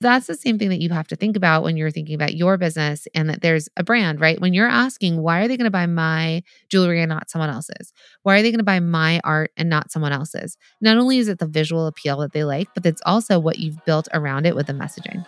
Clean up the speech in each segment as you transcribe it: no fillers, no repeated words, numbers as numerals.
That's the same thing that you have to think about when you're thinking about your business and that there's a brand, right? When you're asking, why are they going to buy my jewelry and not someone else's? Why are they going to buy my art and not someone else's? Not only is it the visual appeal that they like, but it's also what you've built around it with the messaging.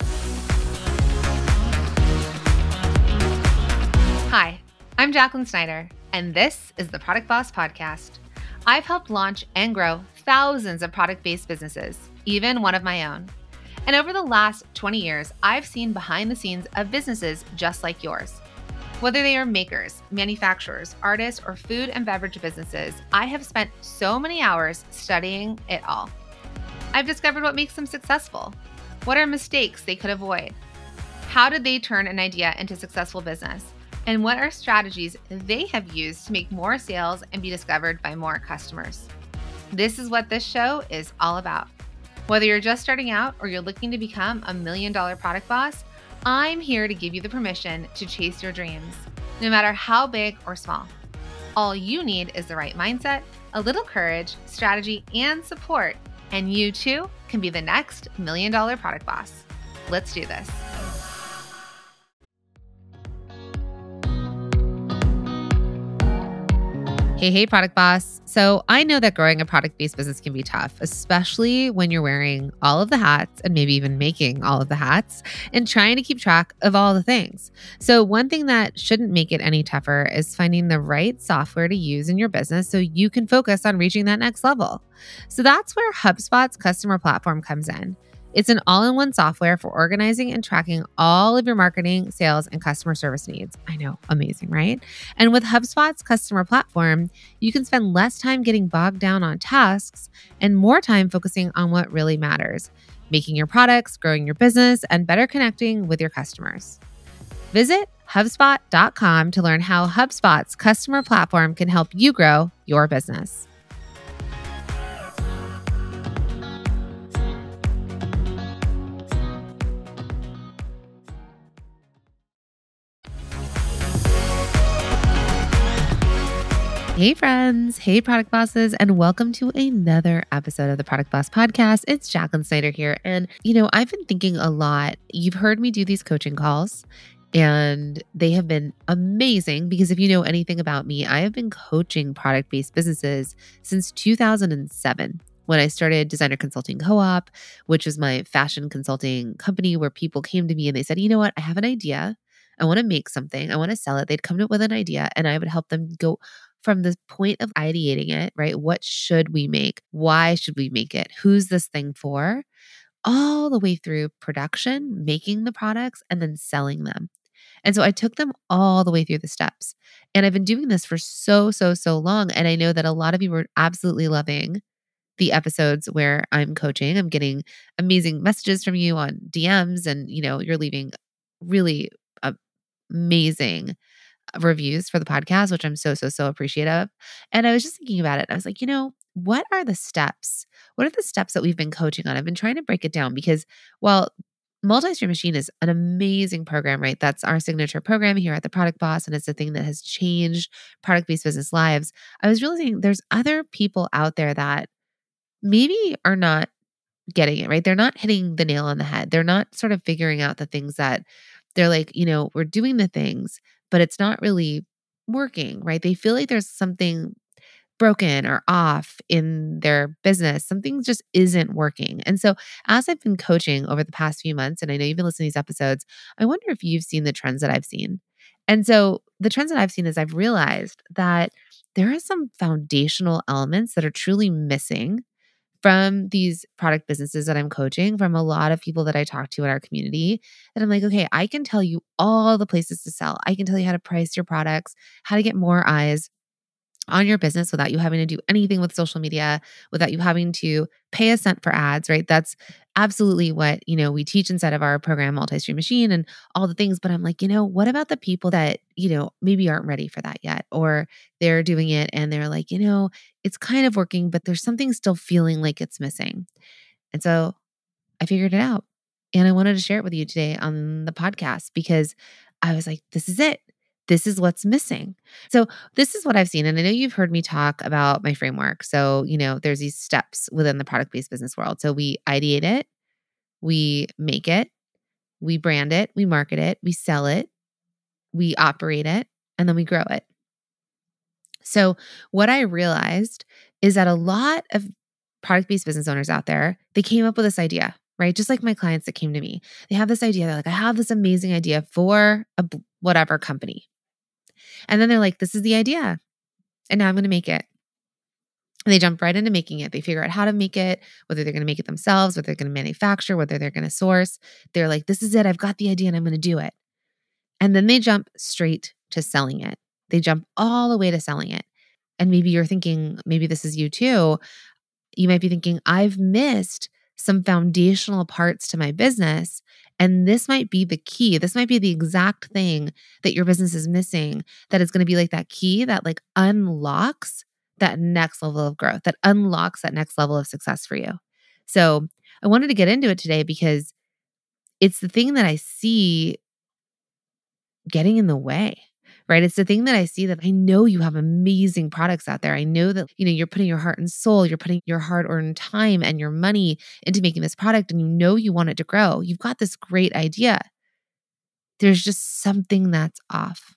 Hi, I'm Jacqueline Snyder, and this is the Product Boss Podcast. I've helped launch and grow thousands of product-based businesses, even one of my own. And over the last 20 years, I've seen behind the scenes of businesses just like yours. Whether they are makers, manufacturers, artists, or food and beverage businesses, I have spent so many hours studying it all. I've discovered what makes them successful. What are mistakes they could avoid? How did they turn an idea into successful business? And what are strategies they have used to make more sales and be discovered by more customers? This is what this show is all about. Whether you're just starting out or you're looking to become $1 million product boss, I'm here to give you the permission to chase your dreams, no matter how big or small. All you need is the right mindset, a little courage, strategy, and support, and you too can be the next $1 million product boss. Let's do this. Hey, product boss. So I know that growing a product-based business can be tough, especially when you're wearing all of the hats and maybe even making all of the hats and trying to keep track of all the things. So one thing that shouldn't make it any tougher is finding the right software to use in your business so you can focus on reaching that next level. So that's where HubSpot's customer platform comes in. It's an all-in-one software for organizing and tracking all of your marketing, sales, and customer service needs. I know, amazing, right? And with HubSpot's customer platform, you can spend less time getting bogged down on tasks and more time focusing on what really matters, making your products, growing your business, and better connecting with your customers. Visit HubSpot.com to learn how HubSpot's customer platform can help you grow your business. Hey friends, hey product bosses, and welcome to another episode of the Product Boss Podcast. It's Jacqueline Snyder here. And, I've been thinking a lot. You've heard me do these coaching calls, and they have been amazing because if you know anything about me, I have been coaching product-based businesses since 2007. When I started Designer Consulting Co-op, which is my fashion consulting company where people came to me and they said, you know what, I have an idea. I want to make something. I want to sell it. They'd come up with an idea and I would help them go from the point of ideating it, right? What should we make? Why should we make it? Who's this thing for? All the way through production, making the products, and then selling them. And so I took them all the way through the steps. And I've been doing this for so long. And I know that a lot of you were absolutely loving the episodes where I'm coaching. I'm getting amazing messages from you on DMs and, you're leaving really amazing reviews for the podcast, which I'm so appreciative. And I was just thinking about it. I was like, what are the steps? What are the steps that we've been coaching on? I've been trying to break it down because, well, Multi-Stream Machine is an amazing program, right? That's our signature program here at the Product Boss, and it's the thing that has changed product-based business lives. I was realizing there's other people out there that maybe are not getting it, right? They're not hitting the nail on the head. They're not sort of figuring out the things that they're like, we're doing the things, but it's not really working, right? They feel like there's something broken or off in their business. Something just isn't working. And so as I've been coaching over the past few months, and I know you've been listening to these episodes, I wonder if you've seen the trends that I've seen. And so the trends that I've seen is I've realized that there are some foundational elements that are truly missing from these product businesses that I'm coaching, from a lot of people that I talk to in our community, that I'm like, okay, I can tell you all the places to sell. I can tell you how to price your products, how to get more eyes on your business without you having to do anything with social media, without you having to pay a cent for ads, right? That's absolutely what, we teach inside of our program, Multi-Stream Machine and all the things. But I'm like, what about the people that, maybe aren't ready for that yet, or they're doing it and they're like, it's kind of working, but there's something still feeling like it's missing. And so I figured it out and I wanted to share it with you today on the podcast because I was like, this is it. This is what's missing. So this is what I've seen. And I know you've heard me talk about my framework. So, there's these steps within the product-based business world. So we ideate it, we make it, we brand it, we market it, we sell it, we operate it, and then we grow it. So what I realized is that a lot of product-based business owners out there, they came up with this idea, right? Just like my clients that came to me, they have this idea. They're like, I have this amazing idea for whatever company. And then they're like, this is the idea. And now I'm going to make it. And they jump right into making it. They figure out how to make it, whether they're going to make it themselves, whether they're going to manufacture, whether they're going to source. They're like, this is it. I've got the idea and I'm going to do it. And then they jump straight to selling it. They jump all the way to selling it. And maybe you're thinking, maybe this is you too. You might be thinking, I've missed some foundational parts to my business. And this might be the key. This might be the exact thing that your business is missing, that is going to be like that key that like unlocks that next level of growth, that unlocks that next level of success for you. So I wanted to get into it today because it's the thing that I see getting in the way, right? It's the thing that I see that I know you have amazing products out there. I know that, you're putting your heart and soul, you're putting your hard-earned time and your money into making this product, and you want it to grow. You've got this great idea. There's just something that's off.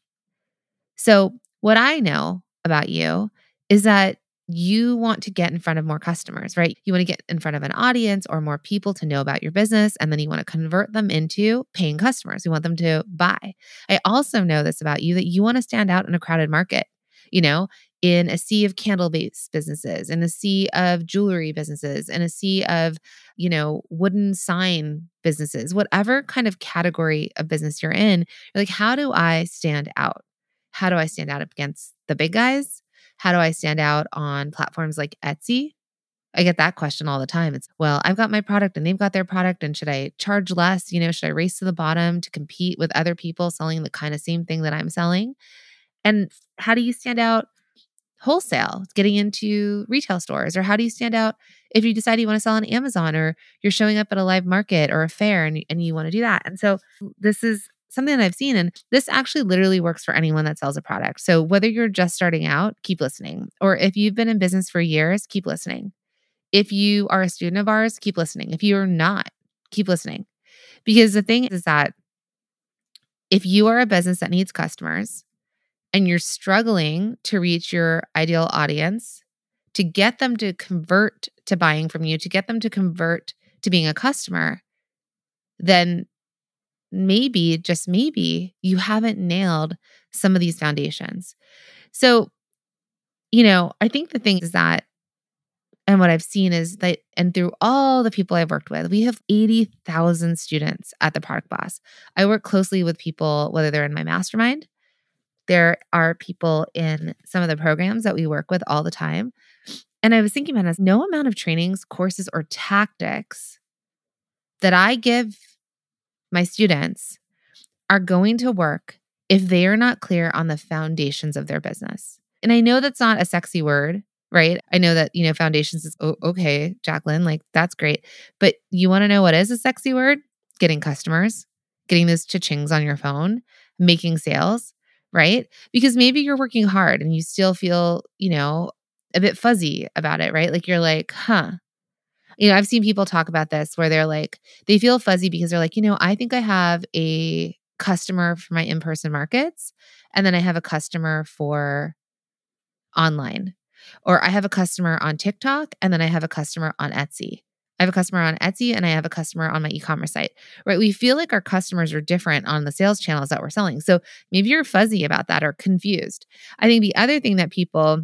So what I know about you is that you want to get in front of more customers, right? You want to get in front of an audience or more people to know about your business, and then you want to convert them into paying customers. You want them to buy. I also know this about you, that you want to stand out in a crowded market, in a sea of candle-based businesses, in a sea of jewelry businesses, in a sea of, wooden sign businesses, whatever kind of category of business you're in. You're like, how do I stand out? How do I stand out against the big guys? How do I stand out on platforms like Etsy? I get that question all the time. It's, well, I've got my product and they've got their product, and should I charge less? Should I race to the bottom to compete with other people selling the kind of same thing that I'm selling? And how do you stand out wholesale, getting into retail stores? Or how do you stand out if you decide you want to sell on Amazon, or you're showing up at a live market or a fair and you want to do that? And so this is something that I've seen, and this actually literally works for anyone that sells a product. So whether you're just starting out, keep listening. Or if you've been in business for years, keep listening. If you are a student of ours, keep listening. If you're not, keep listening. Because the thing is that if you are a business that needs customers, and you're struggling to reach your ideal audience, to get them to convert to buying from you, to get them to convert to being a customer, then maybe, just maybe, you haven't nailed some of these foundations. So, I think the thing is that, and what I've seen is that, and through all the people I've worked with, we have 80,000 students at the Product Boss. I work closely with people, whether they're in my mastermind. There are people in some of the programs that we work with all the time. And I was thinking about this, no amount of trainings, courses, or tactics that I give my students are going to work if they are not clear on the foundations of their business. And I know that's not a sexy word, right? I know that, foundations is, okay, Jacqueline, like that's great. But you want to know what is a sexy word? Getting customers, getting those cha-chings on your phone, making sales, right? Because maybe you're working hard and you still feel, a bit fuzzy about it, right? Like you're like, I've seen people talk about this where they're like, they feel fuzzy because they're like, I think I have a customer for my in-person markets, and then I have a customer for online, or I have a customer on TikTok, and then I have a customer on Etsy. I have a customer on Etsy and I have a customer on my e-commerce site, right? We feel like our customers are different on the sales channels that we're selling. So maybe you're fuzzy about that or confused. I think the other thing that people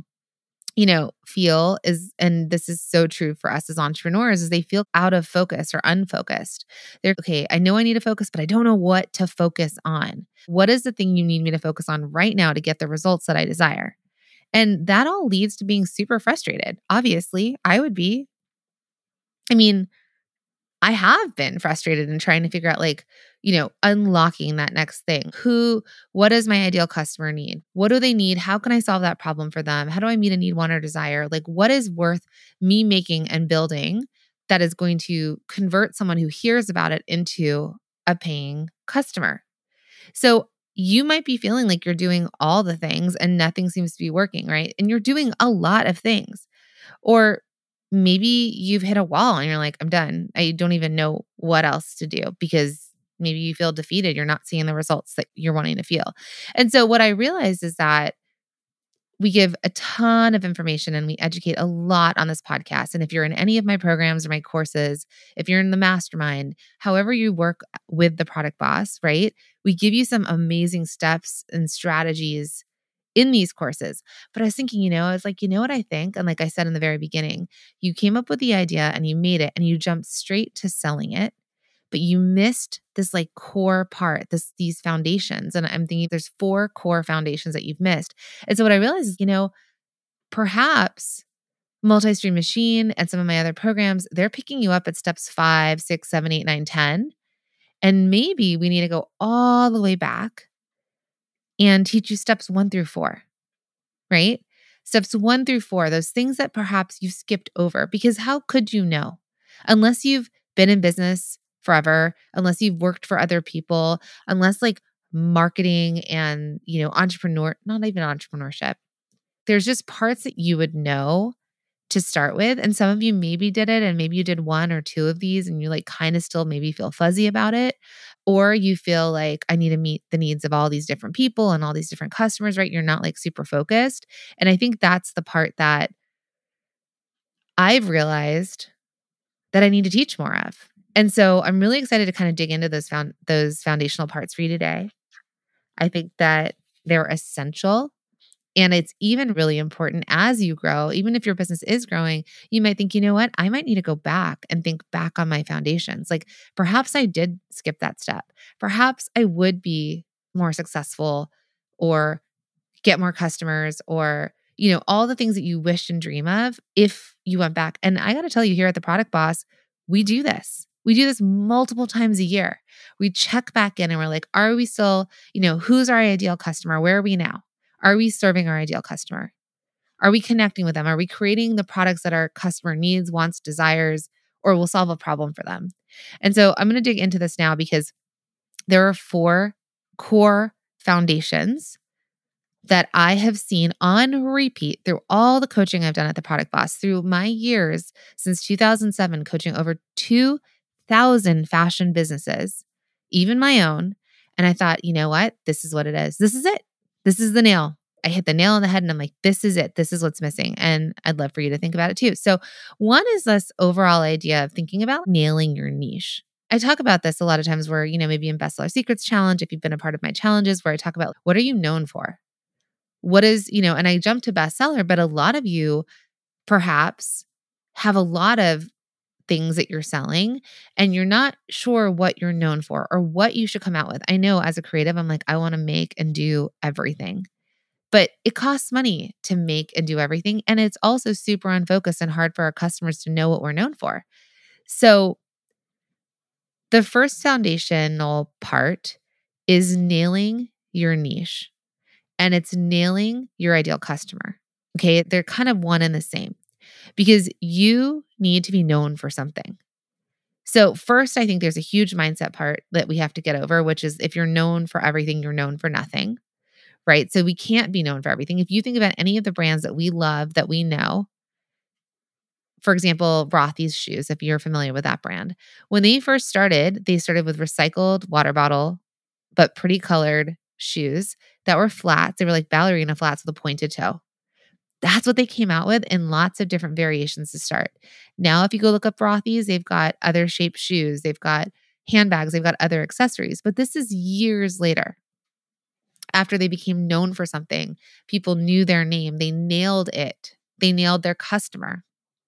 feel is, and this is so true for us as entrepreneurs, is they feel out of focus or unfocused. They're, okay, I know I need to focus, but I don't know what to focus on. What is the thing you need me to focus on right now to get the results that I desire? And that all leads to being super frustrated. Obviously, I would be. I mean, I have been frustrated in trying to figure out, like, unlocking that next thing. What does my ideal customer need? What do they need? How can I solve that problem for them? How do I meet a need, want, or desire? Like, what is worth me making and building that is going to convert someone who hears about it into a paying customer? So you might be feeling like you're doing all the things and nothing seems to be working, right? And you're doing a lot of things. Or maybe you've hit a wall and you're like, I'm done. I don't even know what else to do because maybe you feel defeated. You're not seeing the results that you're wanting to feel. And so what I realized is that we give a ton of information and we educate a lot on this podcast. And if you're in any of my programs or my courses, if you're in the mastermind, however you work with the Product Boss, right? We give you some amazing steps and strategies in these courses. But I was thinking, I was like, you know what I think? And like I said in the very beginning, you came up with the idea and you made it and you jumped straight to selling it, but you missed this like core part, these foundations. And I'm thinking there's 4 core foundations that you've missed. And so what I realized is, perhaps Multi-Stream Machine and some of my other programs, they're picking you up at steps 5, 6, 7, 8, 9, 10. And maybe we need to go all the way back and teach you steps 1 through 4, right? Steps 1 through 4, those things that perhaps you skipped over, because how could you know? Unless you've been in business forever, unless you've worked for other people, unless like marketing and, not even entrepreneurship, there's just parts that you would know to start with. And some of you maybe did it and maybe you did 1 or 2 of these and you like kind of still maybe feel fuzzy about it. Or you feel like I need to meet the needs of all these different people and all these different customers, right? You're not like super focused. And I think that's the part that I've realized that I need to teach more of. And so I'm really excited to kind of dig into those foundational parts for you today. I think that they're essential. And it's even really important as you grow, even if your business is growing, you might think, you know what, I might need to go back and think back on my foundations. Like perhaps I did skip that step. Perhaps I would be more successful or get more customers or, all the things that you wish and dream of if you went back. And I got to tell you, here at the Product Boss, we do this. We do this multiple times a year. We check back in and we're like, are we still, who's our ideal customer? Where are we now? Are we serving our ideal customer? Are we connecting with them? Are we creating the products that our customer needs, wants, desires, or will solve a problem for them? And so I'm going to dig into this now because there are 4 core foundations that I have seen on repeat through all the coaching I've done at the Product Boss, through my years since 2007, coaching over 2,000 fashion businesses, even my own. And I thought, you know what? This is what it is. This is it. This is the nail. I hit the nail on the head and I'm like, this is it. This is what's missing. And I'd love for you to think about it too. So one is this overall idea of thinking about nailing your niche. I talk about this a lot of times where, maybe in Bestseller Secrets Challenge, if you've been a part of my challenges, where I talk about what are you known for? What is, and I jump to bestseller, but a lot of you perhaps have a lot of things that you're selling and you're not sure what you're known for or what you should come out with. I know as a creative, I'm like, I want to make and do everything, but it costs money to make and do everything. And it's also super unfocused and hard for our customers to know what we're known for. So the first foundational part is nailing your niche. And it's nailing your ideal customer. Okay. They're kind of one and the same because you need to be known for something. So, first, I think there's a huge mindset part that we have to get over, which is if you're known for everything, you're known for nothing, right? So, we can't be known for everything. If you think about any of the brands that we love, that we know, for example, Rothy's shoes, if you're familiar with that brand, when they started with recycled water bottle, but pretty colored shoes that were flats. They were like ballerina flats with a pointed toe. That's what they came out with in lots of different variations to start. Now, if you go look up Rothy's, they've got other shaped shoes, they've got handbags, they've got other accessories. But this is years later. After they became known for something, people knew their name, they nailed it, they nailed their customer.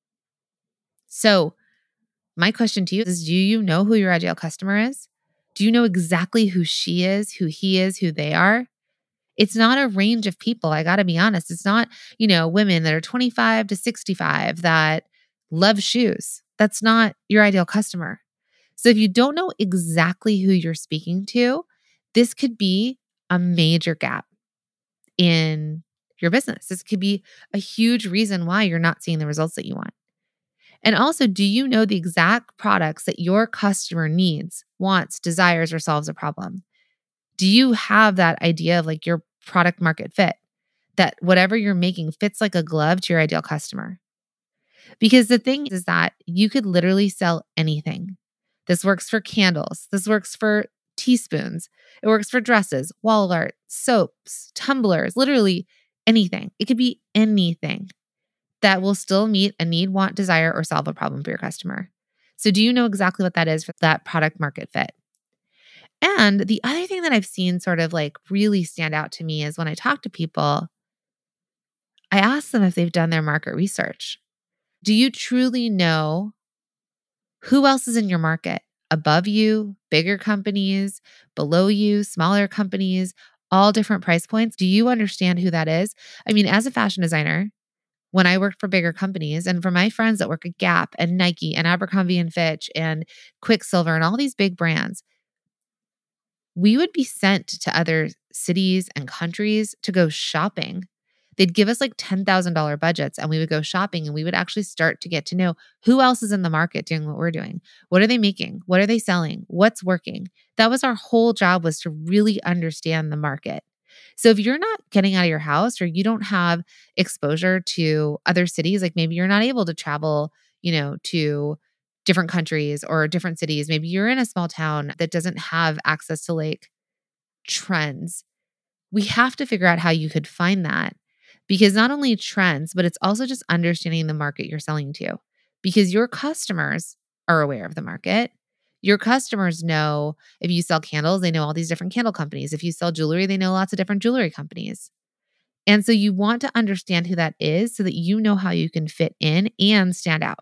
So, my question to you is, do you know who your ideal customer is? Do you know exactly who she is, who he is, who they are? It's not a range of people. I got to be honest. It's not, women that are 25 to 65 that love shoes. That's not your ideal customer. So if you don't know exactly who you're speaking to, this could be a major gap in your business. This could be a huge reason why you're not seeing the results that you want. And also, do you know the exact products that your customer needs, wants, desires, or solves a problem? Do you have that idea of like your product market fit, that whatever you're making fits like a glove to your ideal customer? Because the thing is that you could literally sell anything. This works for candles. This works for teaspoons. It works for dresses, wall art, soaps, tumblers, literally anything. It could be anything that will still meet a need, want, desire, or solve a problem for your customer. So, do you know exactly what that is for that product market fit? And the other thing that I've seen sort of like really stand out to me is when I talk to people, I ask them if they've done their market research. Do you truly know who else is in your market? Above you, bigger companies, below you, smaller companies, all different price points. Do you understand who that is? I mean, as a fashion designer, when I worked for bigger companies and for my friends that work at Gap and Nike and Abercrombie and Fitch and Quicksilver and all these big brands, we would be sent to other cities and countries to go shopping. They'd give us like $10,000 budgets and we would go shopping and we would actually start to get to know who else is in the market doing what we're doing. What are they making? What are they selling? What's working? That was our whole job, was to really understand the market. So if you're not getting out of your house or you don't have exposure to other cities, like maybe you're not able to travel, to different countries or different cities, maybe you're in a small town that doesn't have access to like trends. We have to figure out how you could find that, because not only trends, but it's also just understanding the market you're selling to, because your customers are aware of the market. Your customers know if you sell candles, they know all these different candle companies. If you sell jewelry, they know lots of different jewelry companies. And so you want to understand who that is so that you know how you can fit in and stand out.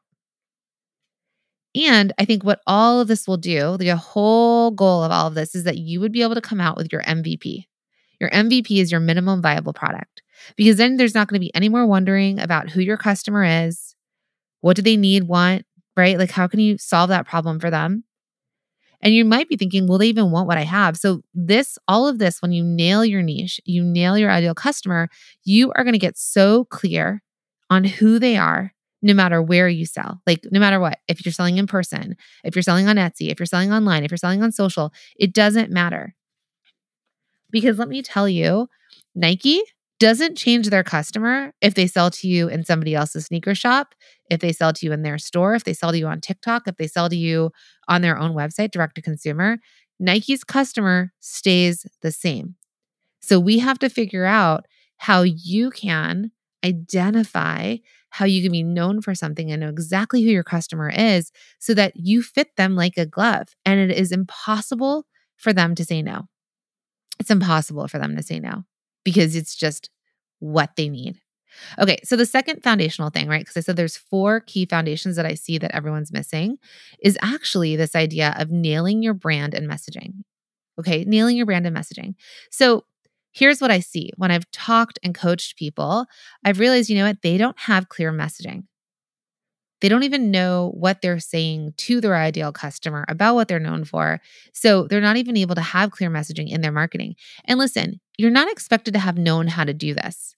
And I think what all of this will do, the whole goal of all of this, is that you would be able to come out with your MVP. Your MVP is your minimum viable product, because then there's not going to be any more wondering about who your customer is. What do they need, want, right? Like, how can you solve that problem for them? And you might be thinking, will they even want what I have? So all of this, when you nail your niche, you nail your ideal customer, you are going to get so clear on who they are, no matter where you sell. Like, no matter what, if you're selling in person, if you're selling on Etsy, if you're selling online, if you're selling on social, it doesn't matter. Because let me tell you, Nike doesn't change their customer if they sell to you in somebody else's sneaker shop, if they sell to you in their store, if they sell to you on TikTok, if they sell to you on their own website, direct to consumer. Nike's customer stays the same. So we have to figure out how you can identify how you can be known for something and know exactly who your customer is so that you fit them like a glove. And it is impossible for them to say no. It's impossible for them to say no, because it's just what they need. Okay, so the second foundational thing, right? Because I said there's 4 key foundations that I see that everyone's missing, is actually this idea of nailing your brand and messaging. Okay, nailing your brand and messaging. So here's what I see when I've talked and coached people. I've realized, you know what? They don't have clear messaging. They don't even know what they're saying to their ideal customer about what they're known for. So they're not even able to have clear messaging in their marketing. And listen, you're not expected to have known how to do this.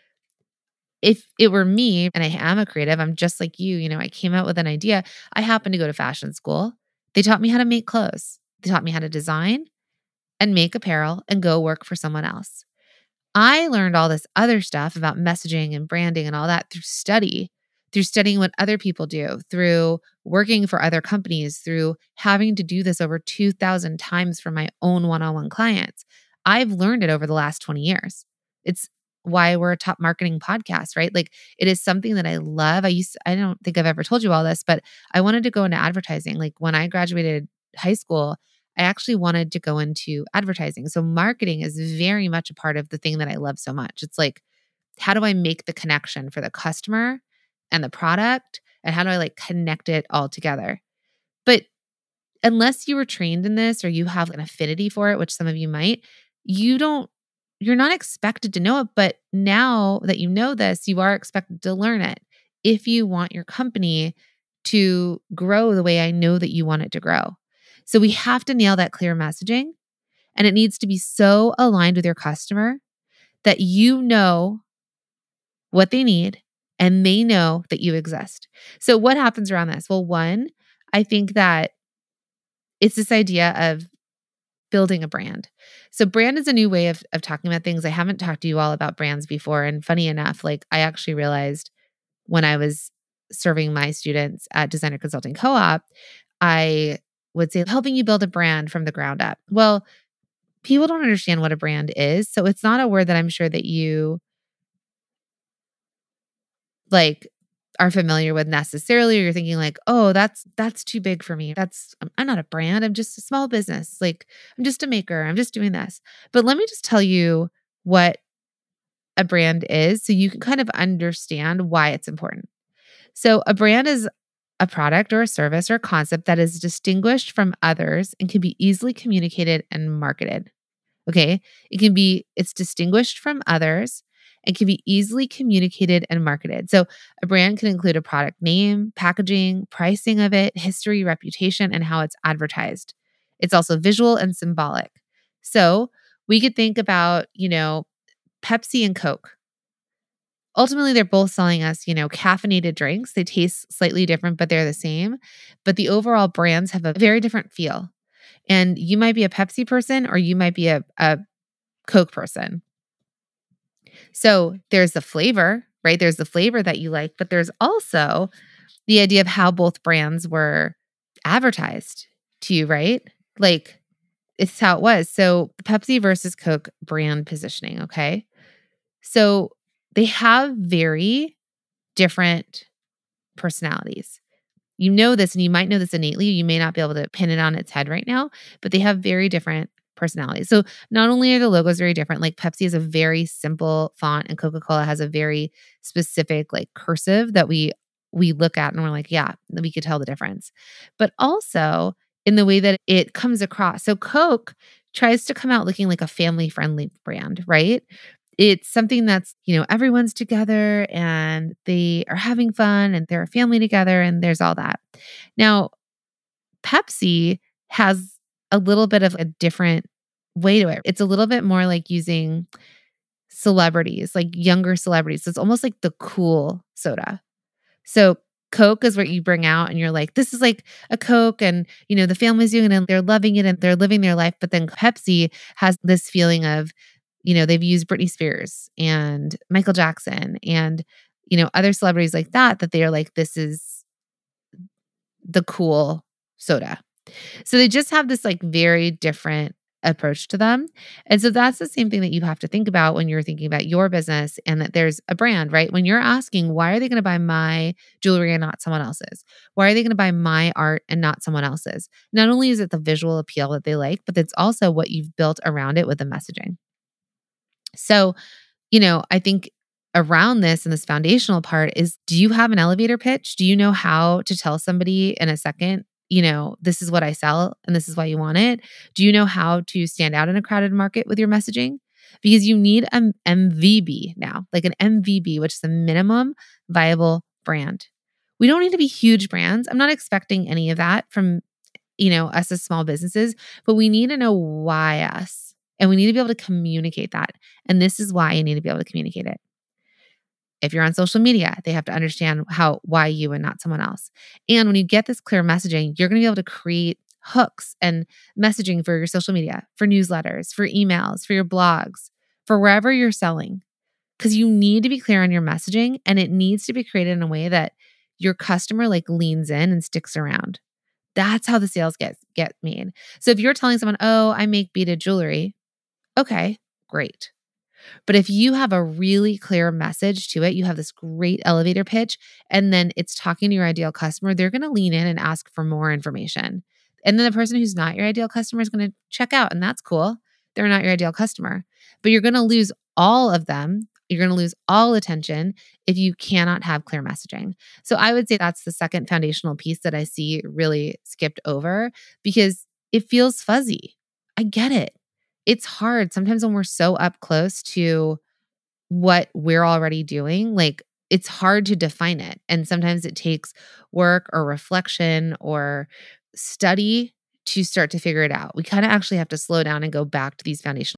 If it were me, and I am a creative, I'm just like you, I came out with an idea. I happened to go to fashion school. They taught me how to make clothes. They taught me how to design and make apparel and go work for someone else. I learned all this other stuff about messaging and branding and all that through studying what other people do, through working for other companies, through having to do this over 2,000 times for my own one-on-one clients. I've learned it over the last 20 years. It's why we're a top marketing podcast, right? Like, it is something that I love. I don't think I've ever told you all this, but I wanted to go into advertising. Like, when I graduated high school, I actually wanted to go into advertising. So marketing is very much a part of the thing that I love so much. It's like, how do I make the connection for the customer and the product? And how do I like connect it all together? But unless you were trained in this or you have an affinity for it, which some of you might, you're not expected to know it. But now that you know this, you are expected to learn it if you want your company to grow the way I know that you want it to grow. So we have to nail that clear messaging, and it needs to be so aligned with your customer that you know what they need and they know that you exist. So what happens around this? Well, one, I think that it's this idea of building a brand. So brand is a new way of talking about things. I haven't talked to you all about brands before. And funny enough, like, I actually realized when I was serving my students at Designer Consulting Co-op, I would say helping you build a brand from the ground up. Well, people don't understand what a brand is. So it's not a word that I'm sure that you like are familiar with necessarily, or you're thinking like, oh, that's too big for me. I'm not a brand. I'm just a small business. Like I'm just a maker. I'm just doing this. But let me just tell you what a brand is so you can kind of understand why it's important. So a brand is a product or a service or a concept that is distinguished from others and can be easily communicated and marketed. Okay. It's distinguished from others and can be easily communicated and marketed. So a brand can include a product name, packaging, pricing of it, history, reputation, and how it's advertised. It's also visual and symbolic. So we could think about, Pepsi and Coke. Ultimately, they're both selling us, caffeinated drinks. They taste slightly different, but they're the same. But the overall brands have a very different feel. And you might be a Pepsi person or you might be a Coke person. So there's the flavor, right? There's the flavor that you like, but there's also the idea of how both brands were advertised to you, right? Like it's how it was. So Pepsi versus Coke brand positioning, okay? So they have very different personalities. You know this, and you might know this innately. You may not be able to pin it on its head right now, but they have very different personalities. So not only are the logos very different, like Pepsi is a very simple font and Coca-Cola has a very specific like cursive that we look at and we're like, yeah, we could tell the difference. But also in the way that it comes across. So Coke tries to come out looking like a family-friendly brand, right? It's something that's, everyone's together and they are having fun and they're a family together and there's all that. Now, Pepsi has a little bit of a different way to it. It's a little bit more like using celebrities, like younger celebrities. So it's almost like the cool soda. So Coke is what you bring out and you're like, this is like a Coke and, the family's doing it and they're loving it and they're living their life. But then Pepsi has this feeling of, they've used Britney Spears and Michael Jackson and, other celebrities like that they are like, this is the cool soda. So they just have this like very different approach to them. And so that's the same thing that you have to think about when you're thinking about your business and that there's a brand, right? When you're asking, why are they going to buy my jewelry and not someone else's? Why are they going to buy my art and not someone else's? Not only is it the visual appeal that they like, but it's also what you've built around it with the messaging. So, I think around this and this foundational part is, do you have an elevator pitch? Do you know how to tell somebody in a second, this is what I sell and this is why you want it? Do you know how to stand out in a crowded market with your messaging? Because you need an MVB now, like an MVB, which is a minimum viable brand. We don't need to be huge brands. I'm not expecting any of that from, us as small businesses, but we need to know why us. And we need to be able to communicate that. And this is why you need to be able to communicate it. If you're on social media, they have to understand why you and not someone else. And when you get this clear messaging, you're going to be able to create hooks and messaging for your social media, for newsletters, for emails, for your blogs, for wherever you're selling. Because you need to be clear on your messaging and it needs to be created in a way that your customer like leans in and sticks around. That's how the sales get made. So if you're telling someone, oh, I make beaded jewelry, okay, great. But if you have a really clear message to it, you have this great elevator pitch, and then it's talking to your ideal customer, they're going to lean in and ask for more information. And then the person who's not your ideal customer is going to check out, and that's cool. They're not your ideal customer. But you're going to lose all of them. You're going to lose all attention if you cannot have clear messaging. So I would say that's the second foundational piece that I see really skipped over because it feels fuzzy. I get it. It's hard sometimes when we're so up close to what we're already doing, like it's hard to define it. And sometimes it takes work or reflection or study to start to figure it out. We kind of actually have to slow down and go back to these foundational.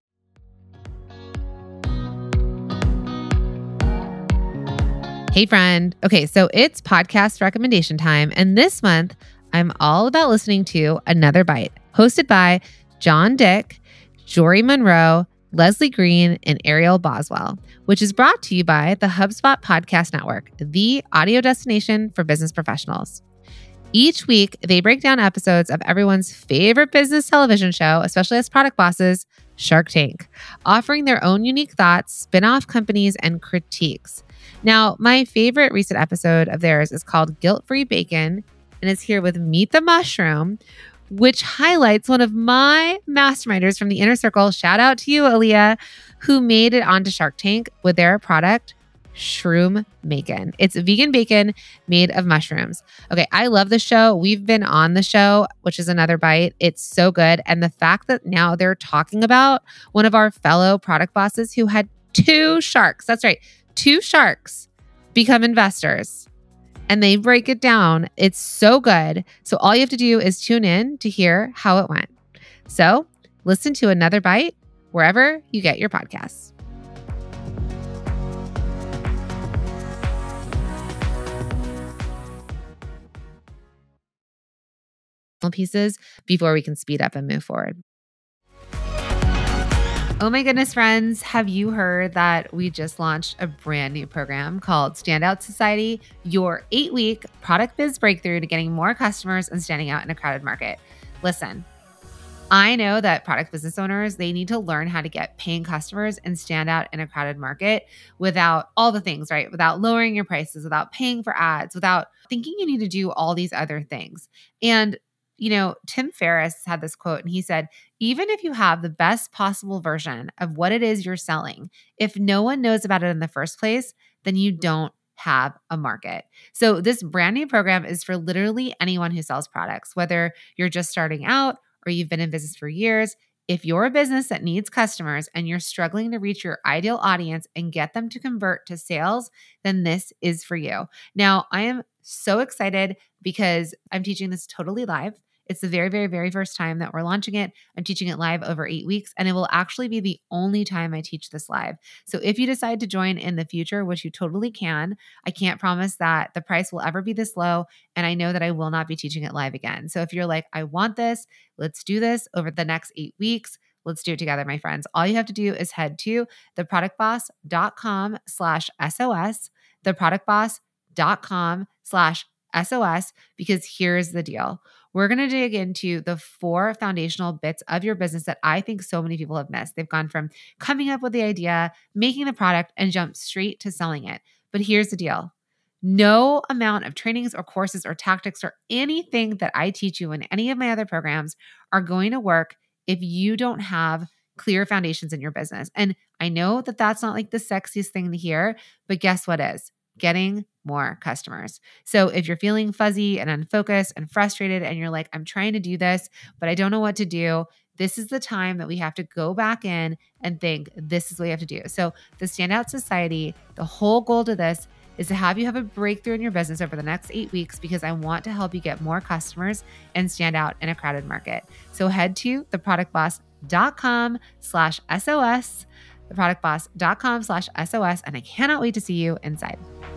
Hey friend. Okay, so it's podcast recommendation time. And this month, I'm all about listening to Another Bite, hosted by John Dick, Jory Monroe, Leslie Green, and Ariel Boswell, which is brought to you by the HubSpot Podcast Network, the audio destination for business professionals. Each week, they break down episodes of everyone's favorite business television show, especially as product bosses, Shark Tank, offering their own unique thoughts, spin-off companies, and critiques. Now, my favorite recent episode of theirs is called Guilt-Free Bacon, and it's here with Meet the Mushroom, which highlights one of my masterminders from the inner circle. Shout out to you, Aaliyah, who made it onto Shark Tank with their product, Shroom Bacon. It's vegan bacon made of mushrooms. Okay, I love the show. We've been on the show, which is another bite. It's so good. And the fact that now they're talking about one of our fellow product bosses who had 2 sharks, that's right, 2 sharks become investors. And they break it down. It's so good. So all you have to do is tune in to hear how it went. So listen to Another Bite wherever you get your podcasts. Pieces before we can speed up and move forward. Oh my goodness, friends. Have you heard that we just launched a brand new program called Standout Society, your 8-week product biz breakthrough to getting more customers and standing out in a crowded market? Listen, I know that product business owners, they need to learn how to get paying customers and stand out in a crowded market without all the things, right? Without lowering your prices, without paying for ads, without thinking you need to do all these other things. And Tim Ferriss had this quote and he said, even if you have the best possible version of what it is you're selling, if no one knows about it in the first place, then you don't have a market. So this brand new program is for literally anyone who sells products, whether you're just starting out or you've been in business for years. If you're a business that needs customers and you're struggling to reach your ideal audience and get them to convert to sales, then this is for you. Now, I am so excited because I'm teaching this totally live. It's the very, very, very first time that we're launching it. I'm teaching it live over 8 weeks, and it will actually be the only time I teach this live. So if you decide to join in the future, which you totally can, I can't promise that the price will ever be this low, and I know that I will not be teaching it live again. So if you're like, I want this, let's do this over the next 8 weeks. Let's do it together, my friends. All you have to do is head to theproductboss.com/SOS, theproductboss.com/SOS, because here's the deal. We're going to dig into the 4 foundational bits of your business that I think so many people have missed. They've gone from coming up with the idea, making the product, and jump straight to selling it. But here's the deal. No amount of trainings or courses or tactics or anything that I teach you in any of my other programs are going to work if you don't have clear foundations in your business. And I know that that's not like the sexiest thing to hear, but guess what is? Getting more customers. So if you're feeling fuzzy and unfocused and frustrated and you're like, I'm trying to do this, but I don't know what to do, this is the time that we have to go back in and think, this is what you have to do. So the Standout Society, the whole goal to this is to have you have a breakthrough in your business over the next 8 weeks because I want to help you get more customers and stand out in a crowded market. So head to theproductboss.com/SOS, theproductboss.com/SOS, and I cannot wait to see you inside.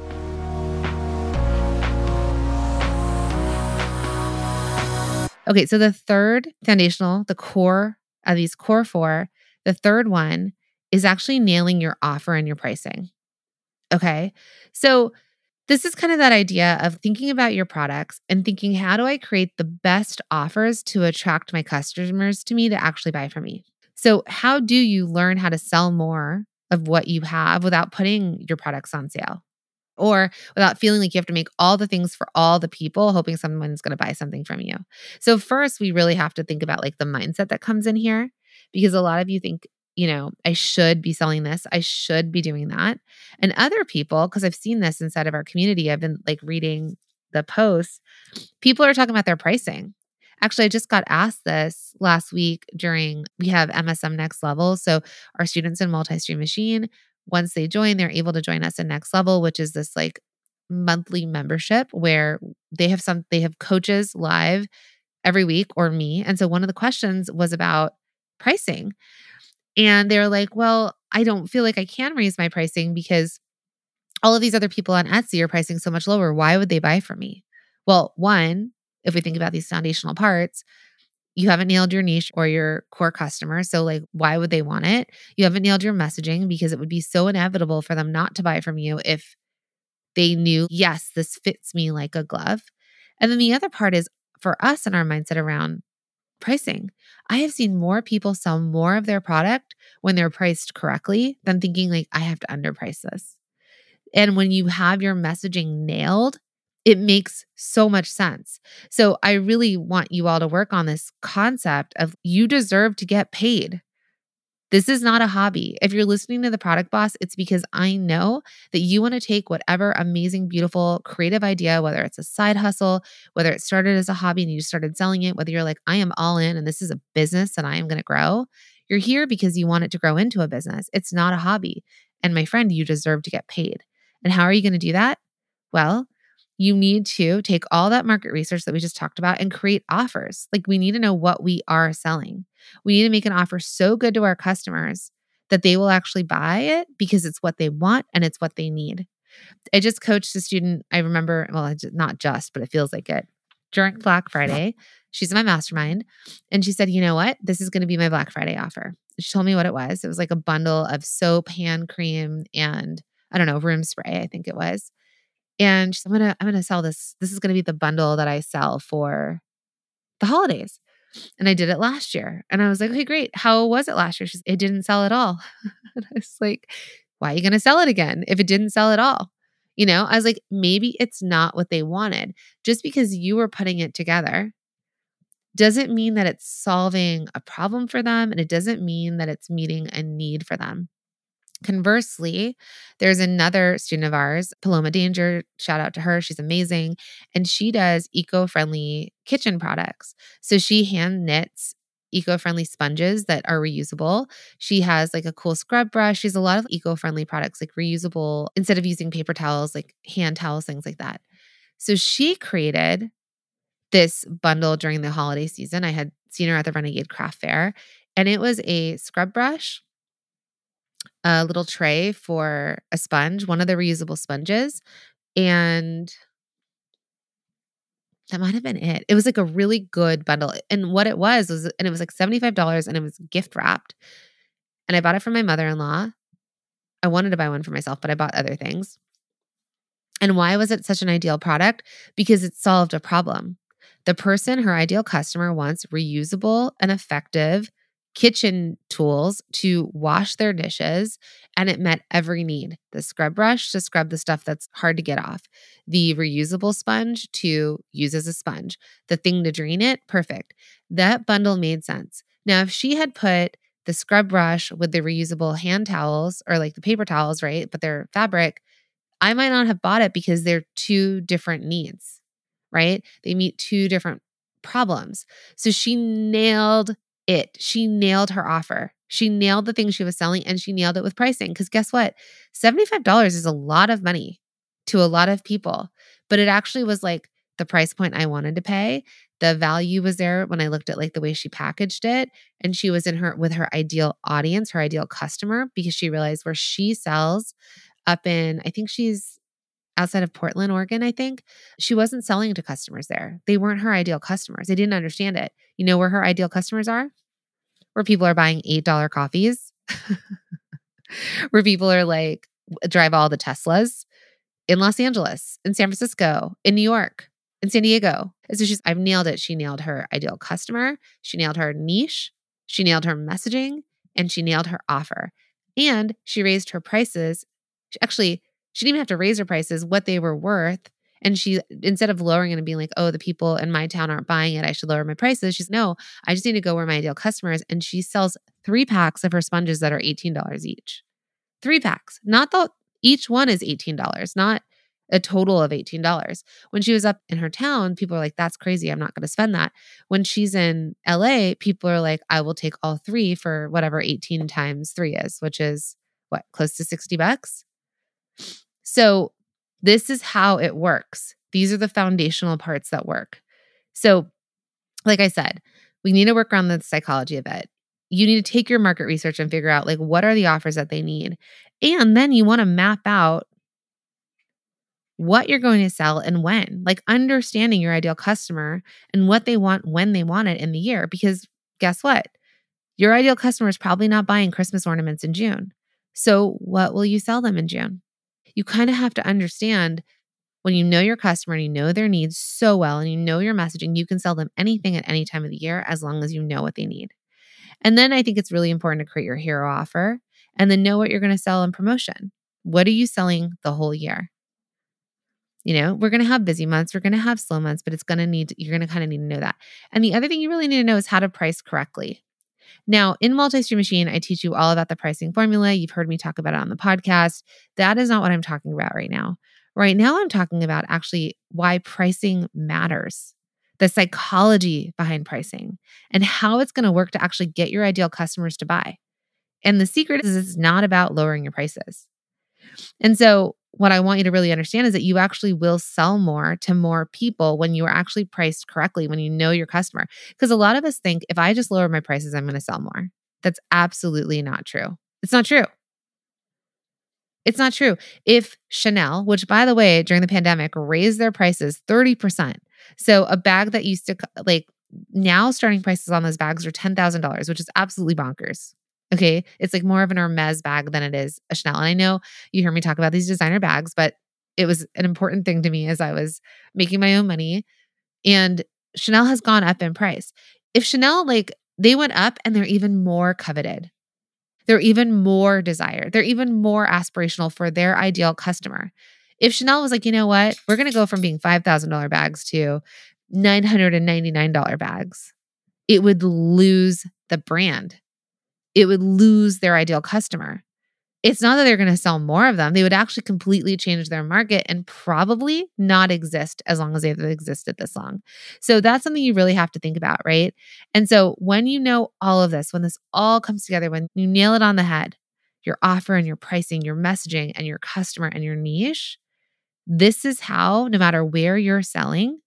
Okay, so the third foundational, the core of these core 4, the third one is actually nailing your offer and your pricing. Okay, so this is kind of that idea of thinking about your products and thinking, how do I create the best offers to attract my customers to me to actually buy from me? So how do you learn how to sell more of what you have without putting your products on sale? Or without feeling like you have to make all the things for all the people, hoping someone's going to buy something from you. So first, we really have to think about like the mindset that comes in here, because a lot of you think, I should be selling this. I should be doing that. And other people, because I've seen this inside of our community, I've been like reading the posts, people are talking about their pricing. Actually, I just got asked this last week we have MSM Next Level. So our students in Multi-Stream Machine, once they join, they're able to join us in Next Level, which is this like monthly membership where they have coaches live every week, or me. And so one of the questions was about pricing. And they're like, well, I don't feel like I can raise my pricing because all of these other people on Etsy are pricing so much lower. Why would they buy from me? Well, one, if we think about these foundational parts, You haven't nailed your niche or your core customer. So, like, why would they want it? You haven't nailed your messaging because it would be so inevitable for them not to buy from you if they knew, yes, this fits me like a glove. And then the other part is for us and our mindset around pricing. I have seen more people sell more of their product when they're priced correctly than thinking, like, I have to underprice this. And when you have your messaging nailed, it makes so much sense. So I really want you all to work on this concept of you deserve to get paid. This is not a hobby. If you're listening to The Product Boss, it's because I know that you want to take whatever amazing, beautiful, creative idea, whether it's a side hustle, whether it started as a hobby and you started selling it, whether you're like, I am all in and this is a business and I am going to grow. You're here because you want it to grow into a business. It's not a hobby. And my friend, you deserve to get paid. And how are you going to do that? Well, you need to take all that market research that we just talked about and create offers. Like, we need to know what we are selling. We need to make an offer so good to our customers that they will actually buy it because it's what they want and it's what they need. I just coached a student, I remember, well, not just, but it feels like it. During Black Friday, she's in my mastermind, and she said, you know what? This is going to be my Black Friday offer. She told me what it was. It was like a bundle of soap, hand cream, and I don't know, room spray, I think it was. And she said, I'm gonna sell this. This is gonna be the bundle that I sell for the holidays. And I did it last year. And I was like, okay, great. How was it last year? She's, it didn't sell at all. And I was like, why are you gonna sell it again if it didn't sell at all? You know, I was like, maybe it's not what they wanted. Just because you were putting it together doesn't mean that it's solving a problem for them. And it doesn't mean that it's meeting a need for them. Conversely, there's another student of ours, Paloma Danger, shout out to her. She's amazing. And she does eco-friendly kitchen products. So she hand knits eco-friendly sponges that are reusable. She has like a cool scrub brush. She has a lot of eco-friendly products, like reusable, instead of using paper towels, like hand towels, things like that. So she created this bundle during the holiday season. I had seen her at the Renegade Craft Fair, and it was a scrub brush, a little tray for a sponge, one of the reusable sponges, and that might have been it. It was like a really good bundle. And what it was, and it was like $75 and it was gift wrapped. And I bought it from my mother-in-law. I wanted to buy one for myself, but I bought other things. And why was it such an ideal product? Because it solved a problem. The person, her ideal customer, wants reusable and effective kitchen tools to wash their dishes, and it met every need. The scrub brush to scrub the stuff that's hard to get off, the reusable sponge to use as a sponge, the thing to drain it, perfect. That bundle made sense. Now, if she had put the scrub brush with the reusable hand towels or like the paper towels, right, but they're fabric, I might not have bought it because they're two different needs, right? They meet two different problems. So she nailed it. She nailed her offer. She nailed the thing she was selling, and she nailed it with pricing. Because guess what? $75 is a lot of money to a lot of people, but it actually was like the price point I wanted to pay. The value was there when I looked at like the way she packaged it, and she was in her with her ideal audience, her ideal customer, because she realized where she sells up in, I think she's outside of Portland, Oregon, I think. She wasn't selling to customers there. They weren't her ideal customers. They didn't understand it. You know where her ideal customers are? Where people are buying $8 coffees, where people are like, drive all the Teslas in Los Angeles, in San Francisco, in New York, in San Diego. And so I've nailed it. She nailed her ideal customer. She nailed her niche. She nailed her messaging, and she nailed her offer. And she raised her prices. Actually, she didn't even have to raise her prices, what they were worth. And she, instead of lowering it and being like, oh, the people in my town aren't buying it, I should lower my prices. She's, no, I just need to go where my ideal customer is. And she sells 3 packs of her sponges that are $18 each. 3 packs, not the, each one is $18, not a total of $18. When she was up in her town, people are like, that's crazy. I'm not going to spend that. When she's in LA, people are like, I will take all 3 for whatever 18 times 3 is, which is what, close to $60. So this is how it works. These are the foundational parts that work. So like I said, we need to work around the psychology of it. You need to take your market research and figure out like, what are the offers that they need? And then you want to map out what you're going to sell and when, like understanding your ideal customer and what they want when they want it in the year. Because guess what? Your ideal customer is probably not buying Christmas ornaments in June. So what will you sell them in June? You kind of have to understand when you know your customer and you know their needs so well and you know your messaging, you can sell them anything at any time of the year as long as you know what they need. And then I think it's really important to create your hero offer and then know what you're going to sell in promotion. What are you selling the whole year? We're going to have busy months, we're going to have slow months, but you're going to kind of need to know that. And the other thing you really need to know is how to price correctly. Now, in Multi-Stream Machine, I teach you all about the pricing formula. You've heard me talk about it on the podcast. That is not what I'm talking about right now. Right now, I'm talking about actually why pricing matters, the psychology behind pricing, and how it's going to work to actually get your ideal customers to buy. And the secret is it's not about lowering your prices. And so what I want you to really understand is that you actually will sell more to more people when you are actually priced correctly, when you know your customer. Because a lot of us think if I just lower my prices, I'm going to sell more. That's absolutely not true. It's not true. It's not true. If Chanel, which by the way, during the pandemic, raised their prices 30%. So a bag that used to like now starting prices on those bags are $10,000, which is absolutely bonkers. Okay. It's like more of an Hermes bag than it is a Chanel. And I know you hear me talk about these designer bags, but it was an important thing to me as I was making my own money. And Chanel has gone up in price. If Chanel, they went up and they're even more coveted. They're even more desired. They're even more aspirational for their ideal customer. If Chanel was like, you know what, we're going to go from being $5,000 bags to $999 bags, it would lose the brand. It would lose their ideal customer. It's not that they're going to sell more of them. They would actually completely change their market and probably not exist as long as they've existed this long. So that's something you really have to think about, right? And so when you know all of this, when this all comes together, when you nail it on the head, your offer and your pricing, your messaging and your customer and your niche, this is how, no matter where you're selling,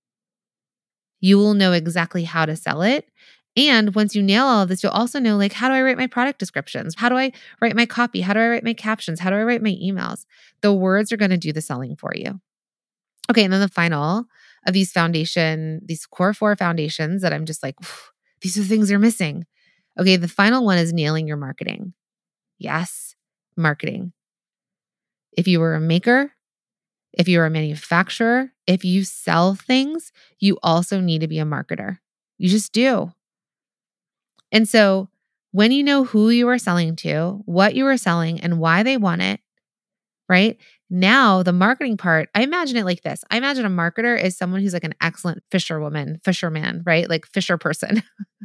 you will know exactly how to sell it. And once you nail all of this, you'll also know how do I write my product descriptions? How do I write my copy? How do I write my captions? How do I write my emails? The words are going to do the selling for you. Okay. And then the final of these core 4 foundations that I'm just like, these are the things you're missing. Okay. The final one is nailing your marketing. Yes, marketing. If you were a maker, if you're a manufacturer, if you sell things, you also need to be a marketer. You just do. And so when you know who you are selling to, what you are selling, and why they want it, right? Now, the marketing part, I imagine it like this. I imagine a marketer is someone who's like an excellent fisherman, right? Like fisher person.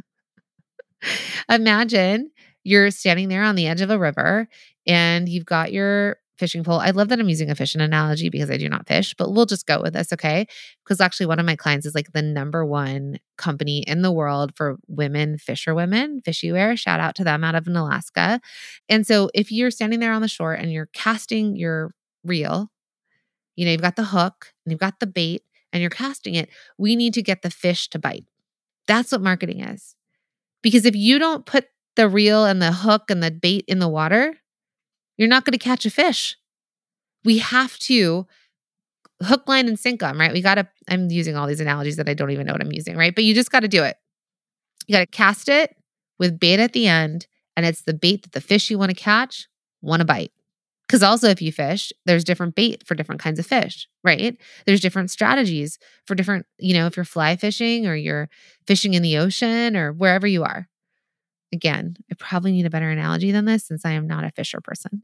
Imagine you're standing there on the edge of a river and you've got your fishing pole. I love that I'm using a fishing analogy because I do not fish, but we'll just go with this, okay? Because actually, one of my clients is like the number one company in the world for women, fisherwomen, fishy wear. Shout out to them out of Alaska. And so if you're standing there on the shore and you're casting your reel, you've got the hook and you've got the bait and you're casting it, we need to get the fish to bite. That's what marketing is. Because if you don't put the reel and the hook and the bait in the water, you're not going to catch a fish. We have to hook, line, and sink them, right? I'm using all these analogies that I don't even know what I'm using, right? But you just got to do it. You got to cast it with bait at the end, and it's the bait that the fish you want to catch want to bite. Because also if you fish, there's different bait for different kinds of fish, right? There's different strategies for different, if you're fly fishing or you're fishing in the ocean or wherever you are. Again, I probably need a better analogy than this since I am not a fisher person.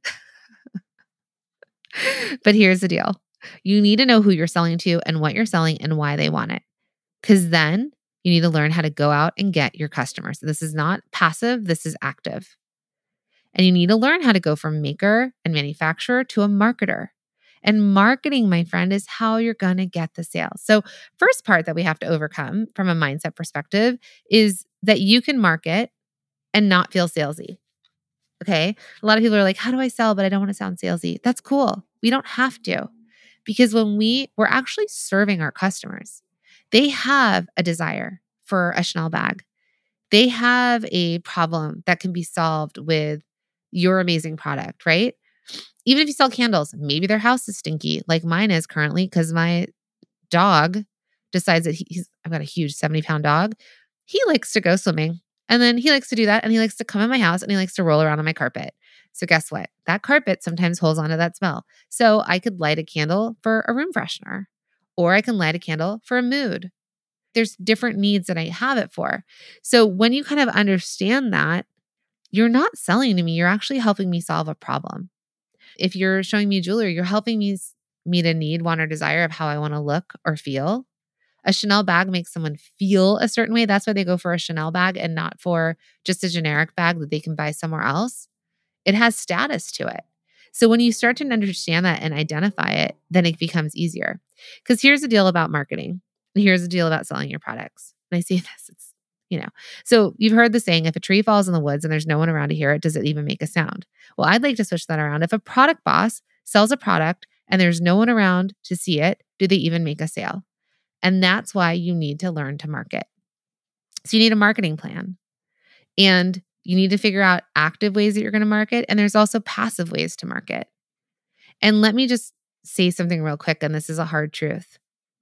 But here's the deal. You need to know who you're selling to and what you're selling and why they want it. Because then you need to learn how to go out and get your customers. This is not passive, this is active. And you need to learn how to go from maker and manufacturer to a marketer. And marketing, my friend, is how you're going to get the sales. So, first part that we have to overcome from a mindset perspective is that you can market and not feel salesy. Okay. A lot of people are like, how do I sell? But I don't want to sound salesy. That's cool. We don't have to. Because when we're actually serving our customers, they have a desire for a Chanel bag. They have a problem that can be solved with your amazing product, right? Even if you sell candles, maybe their house is stinky, like mine is currently, because my dog decides that I've got a huge 70-pound dog. He likes to go swimming. And then he likes to do that. And he likes to come in my house and he likes to roll around on my carpet. So guess what? That carpet sometimes holds onto that smell. So I could light a candle for a room freshener, or I can light a candle for a mood. There's different needs that I have it for. So when you kind of understand that, you're not selling to me, you're actually helping me solve a problem. If you're showing me jewelry, you're helping me meet a need, want, or desire of how I want to look or feel. A Chanel bag makes someone feel a certain way. That's why they go for a Chanel bag and not for just a generic bag that they can buy somewhere else. It has status to it. So when you start to understand that and identify it, then it becomes easier. Because here's the deal about marketing. And here's the deal about selling your products. And I say this, so you've heard the saying, if a tree falls in the woods and there's no one around to hear it, does it even make a sound? Well, I'd like to switch that around. If a product boss sells a product and there's no one around to see it, do they even make a sale? And that's why you need to learn to market. So you need a marketing plan, and you need to figure out active ways that you're going to market. And there's also passive ways to market. And let me just say something real quick. And this is a hard truth.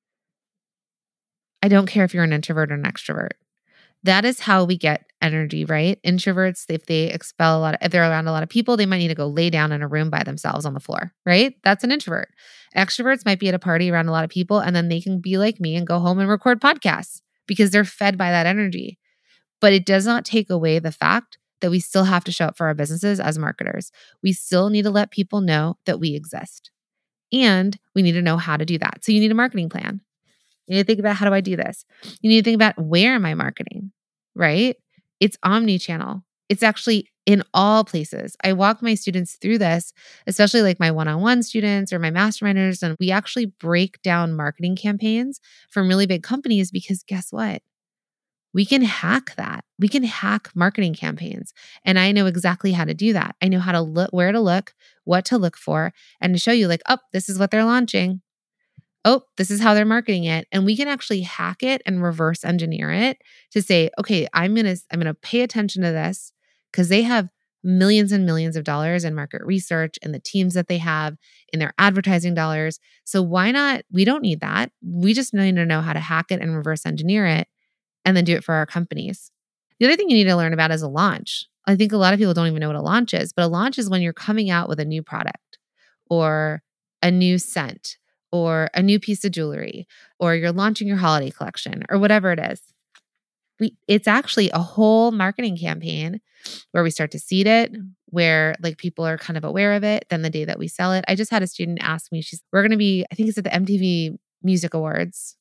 I don't care if you're an introvert or an extrovert. That is how we get energy, right? Introverts, if they if they're around a lot of people, they might need to go lay down in a room by themselves on the floor, right? That's an introvert. Extroverts might be at a party around a lot of people, and then they can be like me and go home and record podcasts because they're fed by that energy. But it does not take away the fact that we still have to show up for our businesses as marketers. We still need to let people know that we exist. And we need to know how to do that. So you need a marketing plan. You need to think about, how do I do this? You need to think about, where am I marketing, right? It's omni-channel. It's actually in all places. I walk my students through this, especially like my one-on-one students or my masterminders, and we actually break down marketing campaigns from really big companies because guess what? We can hack that. We can hack marketing campaigns. And I know exactly how to do that. I know how to look, where to look, what to look for, and to show you like, oh, this is what they're launching. Oh, this is how they're marketing it. And we can actually hack it and reverse engineer it to say, okay, I'm going to pay attention to this because they have millions and millions of dollars in market research and the teams that they have in their advertising dollars. So why not? We don't need that. We just need to know how to hack it and reverse engineer it and then do it for our companies. The other thing you need to learn about is a launch. I think a lot of people don't even know what a launch is, but a launch is when you're coming out with a new product or a new scent or a new piece of jewelry, or you're launching your holiday collection or whatever it is. It's actually a whole marketing campaign where we start to seed it, where like people are kind of aware of it. Then the day that we sell it, I just had a student ask me, we're going to be, I think it's at the MTV Music Awards.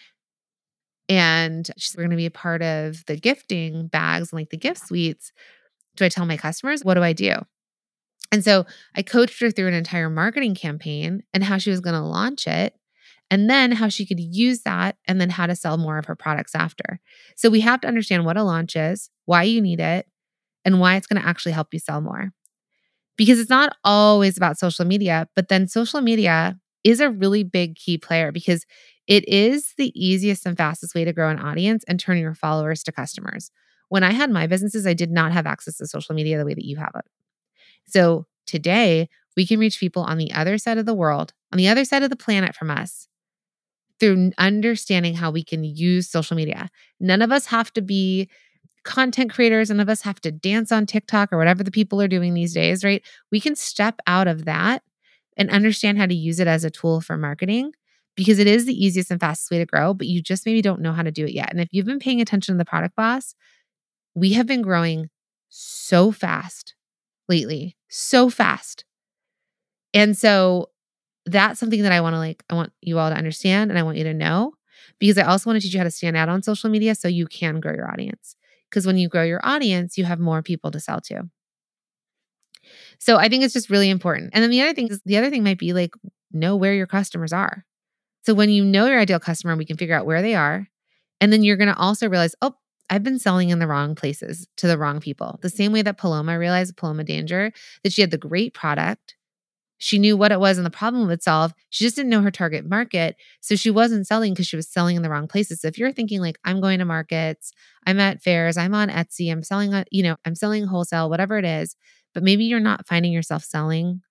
And we're going to be a part of the gifting bags and like the gift suites. Do I tell my customers? What do I do? And so I coached her through an entire marketing campaign and how she was going to launch it, and then how she could use that, and then how to sell more of her products after. So we have to understand what a launch is, why you need it, and why it's going to actually help you sell more. Because it's not always about social media, but then social media is a really big key player because it is the easiest and fastest way to grow an audience and turn your followers to customers. When I had my businesses, I did not have access to social media the way that you have it. So today, we can reach people on the other side of the world, on the other side of the planet from us, through understanding how we can use social media. None of us have to be content creators. None of us have to dance on TikTok or whatever the people are doing these days, right? We can step out of that and understand how to use it as a tool for marketing because it is the easiest and fastest way to grow, but you just maybe don't know how to do it yet. And if you've been paying attention to the Product Boss, we have been growing so fast lately, so fast. And so that's something that I want you all to understand and I want you to know, because I also want to teach you how to stand out on social media so you can grow your audience. Because when you grow your audience, you have more people to sell to. So I think it's just really important. And then the other thing might be like, know where your customers are. So when you know your ideal customer, we can figure out where they are. And then you're going to also realize, oh, I've been selling in the wrong places to the wrong people. The same way that Paloma realized, Paloma Danger, that she had the great product. She knew what it was and the problem it would solve. She just didn't know her target market. So she wasn't selling because she was selling in the wrong places. So if you're thinking like, I'm going to markets, I'm at fairs, I'm on Etsy, I'm selling on, I'm selling wholesale, whatever it is, but maybe you're not finding yourself selling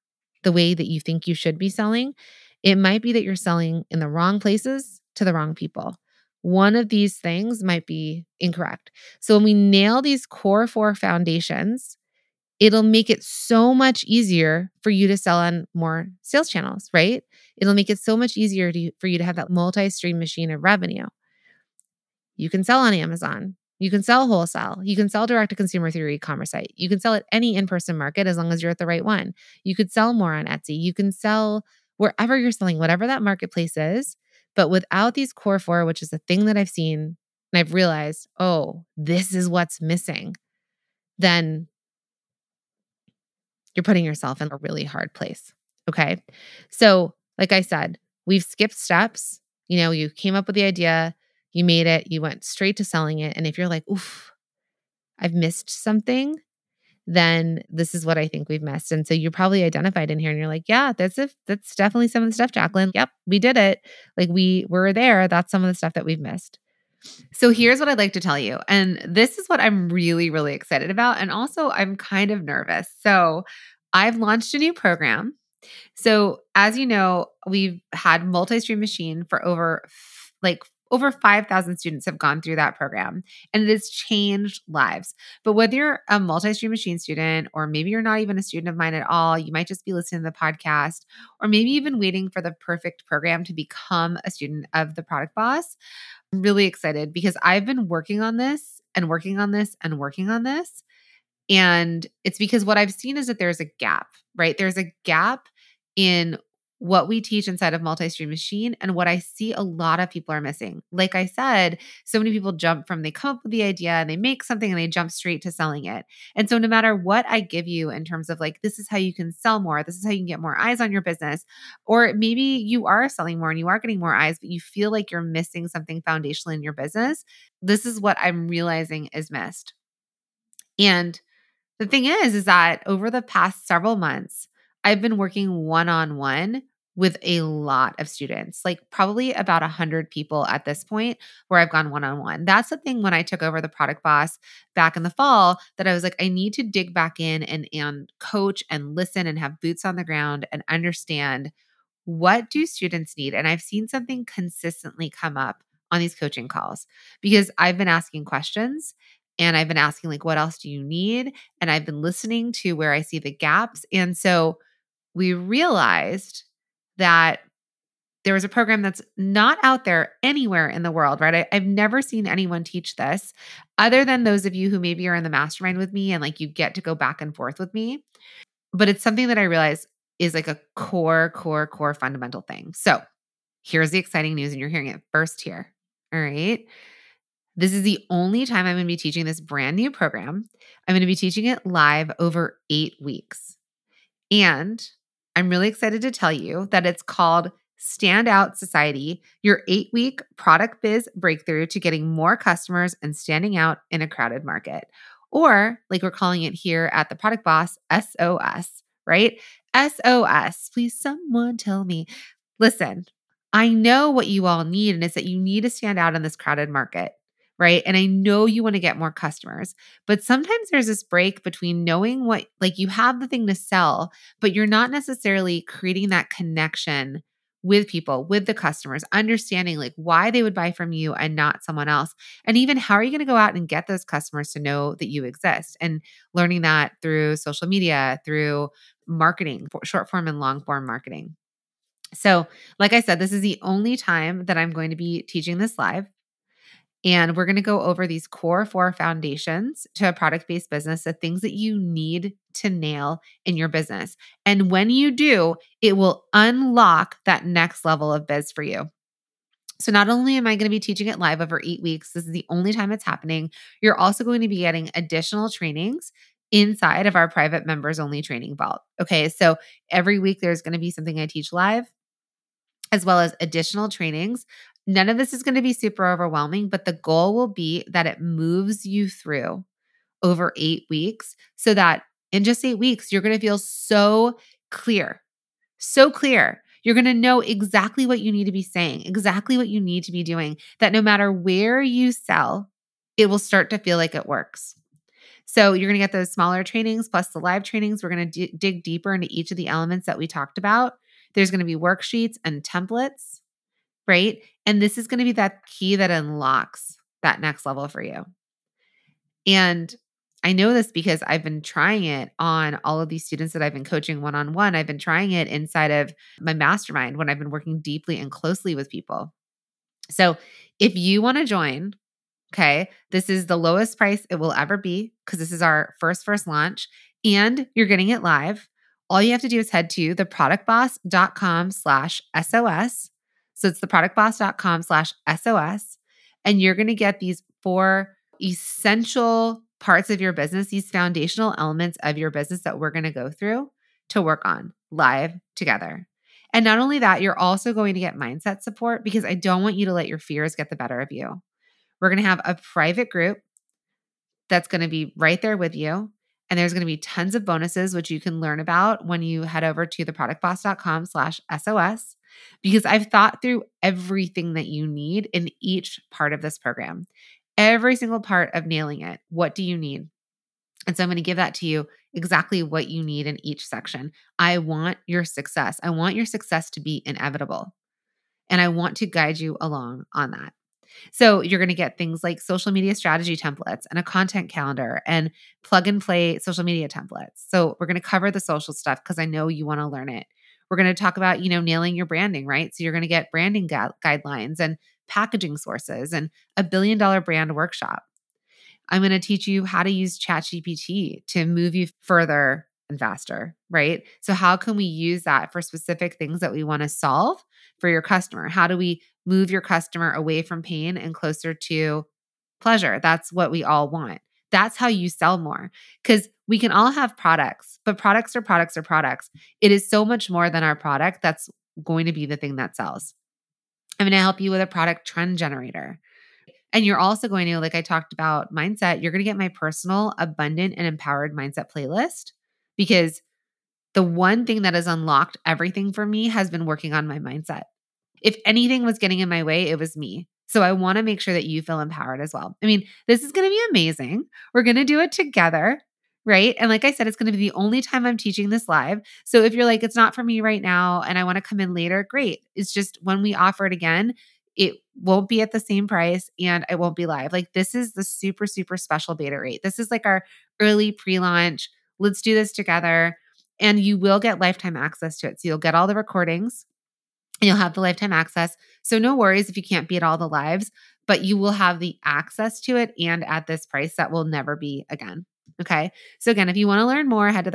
the way that you think you should be selling, it might be that you're selling in the wrong places to the wrong people. One of these things might be incorrect. So when we nail these core 4 foundations, it'll make it so much easier for you to sell on more sales channels, right? It'll make it so much easier for you to have that multi-stream machine of revenue. You can sell on Amazon. You can sell wholesale. You can sell direct to consumer through your e-commerce site. You can sell at any in-person market as long as you're at the right one. You could sell more on Etsy. You can sell wherever you're selling, whatever that marketplace is. But without these core 4, which is a thing that I've seen and I've realized, oh, this is what's missing, then you're putting yourself in a really hard place. Okay. So, like I said, we've skipped steps. You came up with the idea, you made it, you went straight to selling it. And if you're like, oof, I've missed something, then this is what I think we've missed. And so you're probably identified in here and you're like, yeah, that's definitely some of the stuff, Jacqueline. Yep, we did it. Like we were there. That's some of the stuff that we've missed. So here's what I'd like to tell you. And this is what I'm really, really excited about. And also I'm kind of nervous. So I've launched a new program. So as you know, we've had multi-stream machine for over 5,000 students have gone through that program, and it has changed lives. But whether you're a multi-stream machine student, or maybe you're not even a student of mine at all, you might just be listening to the podcast, or maybe even waiting for the perfect program to become a student of the Product Boss. I'm really excited because I've been working on this and working on this and working on this. And it's because what I've seen is that there's a gap, right? There's a gap in what we teach inside of multi-stream machine and what I see a lot of people are missing. Like I said, so many people they come up with the idea and they make something and they jump straight to selling it. And so no matter what I give you in terms of like, this is how you can sell more, this is how you can get more eyes on your business, or maybe you are selling more and you are getting more eyes, but you feel like you're missing something foundational in your business, this is what I'm realizing is missed. And the thing is that over the past several months, I've been working one-on-one with a lot of students, like probably about 100 people at this point where I've gone one-on-one. That's the thing when I took over the Product Boss back in the fall that I was like, I need to dig back in and coach and listen and have boots on the ground and understand what do students need. And I've seen something consistently come up on these coaching calls because I've been asking questions and I've been asking like, what else do you need? And I've been listening to where I see the gaps. And so we realized that there was a program that's not out there anywhere in the world, right? I've never seen anyone teach this other than those of you who maybe are in the mastermind with me and like you get to go back and forth with me. But it's something that I realize is like a core fundamental thing. So here's the exciting news, and you're hearing it first here. All right. This is the only time I'm going to be teaching this brand new program. I'm going to be teaching it live over 8 weeks. And I'm really excited to tell you that it's called Stand Out Society, your 8-week product biz breakthrough to getting more customers and standing out in a crowded market. Or, like we're calling it here at the Product Boss, SOS, right? SOS. Please, someone tell me. Listen, I know what you all need, and it's that you need to stand out in this crowded market, right? And I know you want to get more customers, but sometimes there's this break between knowing what, like you have the thing to sell, but you're not necessarily creating that connection with people, with the customers, understanding like why they would buy from you and not someone else. And even how are you going to go out and get those customers to know that you exist, and learning that through social media, through marketing, short form and long form marketing. So, like I said, this is the only time that I'm going to be teaching this live. And we're going to go over these core 4 foundations to a product-based business, the things that you need to nail in your business. And when you do, it will unlock that next level of biz for you. So not only am I going to be teaching it live over 8 weeks, this is the only time it's happening, you're also going to be getting additional trainings inside of our private members only training vault. Okay, so every week there's going to be something I teach live, as well as additional trainings. None of this is going to be super overwhelming, but the goal will be that it moves you through over 8 weeks so that in just 8 weeks, you're going to feel so clear, so clear. You're going to know exactly what you need to be saying, exactly what you need to be doing, that no matter where you sell, it will start to feel like it works. So you're going to get those smaller trainings plus the live trainings. We're going to dig deeper into each of the elements that we talked about. There's going to be worksheets and templates, right? And this is going to be that key that unlocks that next level for you. And I know this because I've been trying it on all of these students that I've been coaching one-on-one. I've been trying it inside of my mastermind when I've been working deeply and closely with people. So if you want to join, okay, this is the lowest price it will ever be because this is our first launch and you're getting it live. All you have to do is head to theproductboss.com/SOS. So it's theproductboss.com/SOS. And you're going to get these 4 essential parts of your business, these foundational elements of your business that we're going to go through to work on live together. And not only that, you're also going to get mindset support because I don't want you to let your fears get the better of you. We're going to have a private group that's going to be right there with you. And there's going to be tons of bonuses, which you can learn about when you head over to theproductboss.com/SOS, because I've thought through everything that you need in each part of this program, every single part of nailing it. What do you need? And so I'm going to give that to you exactly what you need in each section. I want your success. I want your success to be inevitable. And I want to guide you along on that. So you're going to get things like social media strategy templates and a content calendar and plug and play social media templates. So we're going to cover the social stuff because I know you want to learn it. We're going to talk about, nailing your branding, right? So you're going to get branding guidelines and packaging sources and a $1 billion brand workshop. I'm going to teach you how to use ChatGPT to move you further and faster, right? So how can we use that for specific things that we want to solve for your customer? How do we move your customer away from pain and closer to pleasure? That's what we all want. That's how you sell more because we can all have products, but products are products are products. It is so much more than our product that's going to be the thing that sells. I'm going to help you with a product trend generator. And you're also going to, like I talked about mindset, you're going to get my personal, abundant, and empowered mindset playlist because the one thing that has unlocked everything for me has been working on my mindset. If anything was getting in my way, it was me. So I want to make sure that you feel empowered as well. I mean, this is going to be amazing. We're going to do it together, right? And like I said, it's going to be the only time I'm teaching this live. So if you're like, it's not for me right now and I want to come in later, great. It's just when we offer it again, it won't be at the same price and it won't be live. Like this is the super, super special beta rate. This is like our early pre-launch. Let's do this together. And you will get lifetime access to it. So you'll get all the recordings and you'll have the lifetime access. So no worries if you can't be at all the lives, but you will have the access to it and at this price that will never be again. Okay. So again, if you want to learn more, head to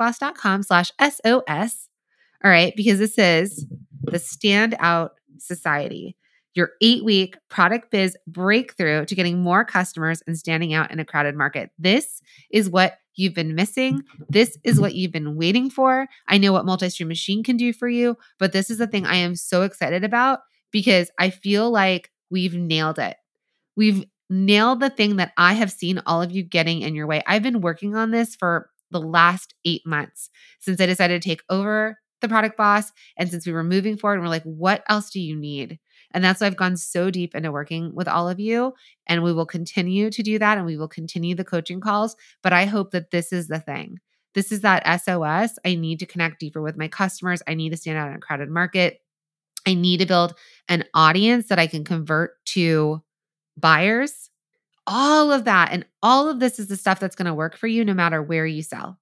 theproductboss.com/SOS. All right. Because this is the Standout Society, your 8-week product biz breakthrough to getting more customers and standing out in a crowded market. This is what you've been missing. This is what you've been waiting for. I know what Multi-Stream Machine can do for you, but this is the thing I am so excited about because I feel like we've nailed it. We've nailed the thing that I have seen all of you getting in your way. I've been working on this for the last 8 months since I decided to take over the Product Boss and since we were moving forward and we're like, what else do you need? And that's why I've gone so deep into working with all of you. And we will continue to do that and we will continue the coaching calls. But I hope that this is the thing. This is that SOS. I need to connect deeper with my customers. I need to stand out in a crowded market. I need to build an audience that I can convert to buyers, all of that. And all of this is the stuff that's going to work for you no matter where you sell.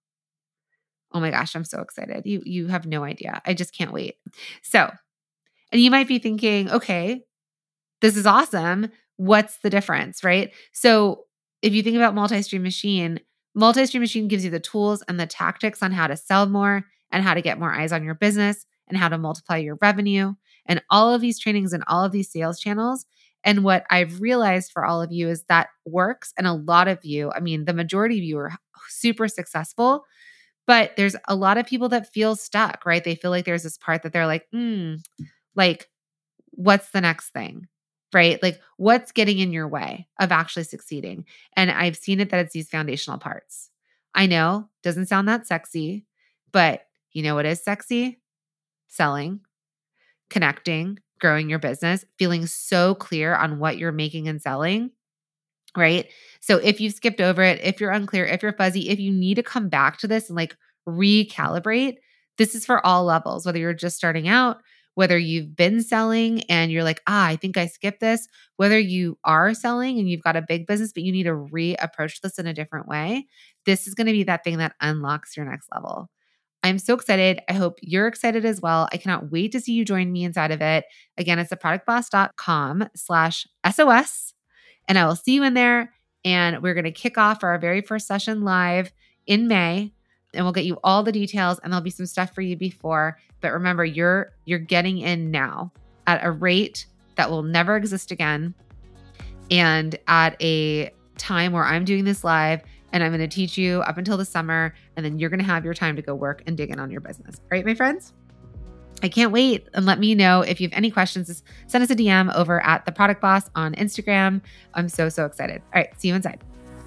Oh my gosh, I'm so excited. You have no idea. I just can't wait. So, and you might be thinking, okay, this is awesome. What's the difference, right? So, if you think about Multi-Stream Machine gives you the tools and the tactics on how to sell more and how to get more eyes on your business and how to multiply your revenue and all of these trainings and all of these sales channels. And what I've realized for all of you is that works. And a lot of you, I mean, the majority of you are super successful, but there's a lot of people that feel stuck, right? They feel like there's this part that they're like, what's the next thing? Right? Like what's getting in your way of actually succeeding? And I've seen it that it's these foundational parts. I know, doesn't sound that sexy, but you know what is sexy? Selling, connecting, growing your business, feeling so clear on what you're making and selling. right? So if you've skipped over it, if you're unclear, if you're fuzzy, if you need to come back to this and like recalibrate, this is for all levels, whether you're just starting out, whether you've been selling and you're like, I think I skipped this, whether you are selling and you've got a big business, but you need to reapproach this in a different way. This is going to be that thing that unlocks your next level. I'm so excited. I hope you're excited as well. I cannot wait to see you join me inside of it. Again, it's theproductboss.com/SOS. And I will see you in there. And we're going to kick off our very first session live in May. And we'll get you all the details, and there'll be some stuff for you before. But remember, you're getting in now at a rate that will never exist again, and at a time where I'm doing this live and I'm going to teach you up until the summer, and then you're going to have your time to go work and dig in on your business. All right, my friends? I can't wait. And let me know if you have any questions. Just send us a DM over at The Product Boss on Instagram. I'm so excited. All right, see you inside.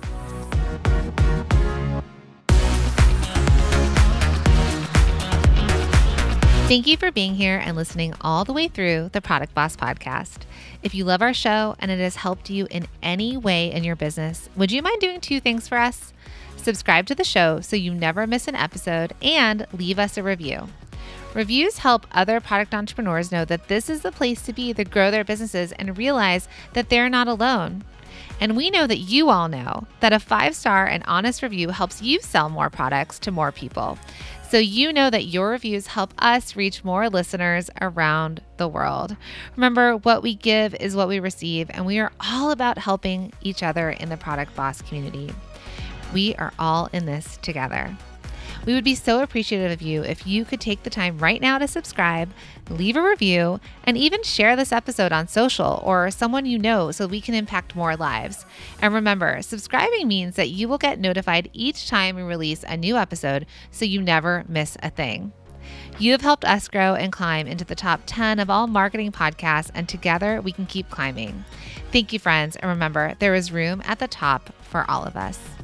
Thank you for being here and listening all the way through the Product Boss podcast. If you love our show and it has helped you in any way in your business, would you mind doing 2 things for us? Subscribe to the show so you never miss an episode, and leave us a review. Reviews help other product entrepreneurs know that this is the place to be to grow their businesses and realize that they're not alone. And we know that you all know that a 5-star and honest review helps you sell more products to more people. So you know that your reviews help us reach more listeners around the world. Remember, what we give is what we receive, and we are all about helping each other in the Product Boss community. We are all in this together. We would be so appreciative of you if you could take the time right now to subscribe, leave a review, and even share this episode on social or someone you know so we can impact more lives. And remember, subscribing means that you will get notified each time we release a new episode so you never miss a thing. You have helped us grow and climb into the top 10 of all marketing podcasts, and together we can keep climbing. Thank you, friends. And remember, there is room at the top for all of us.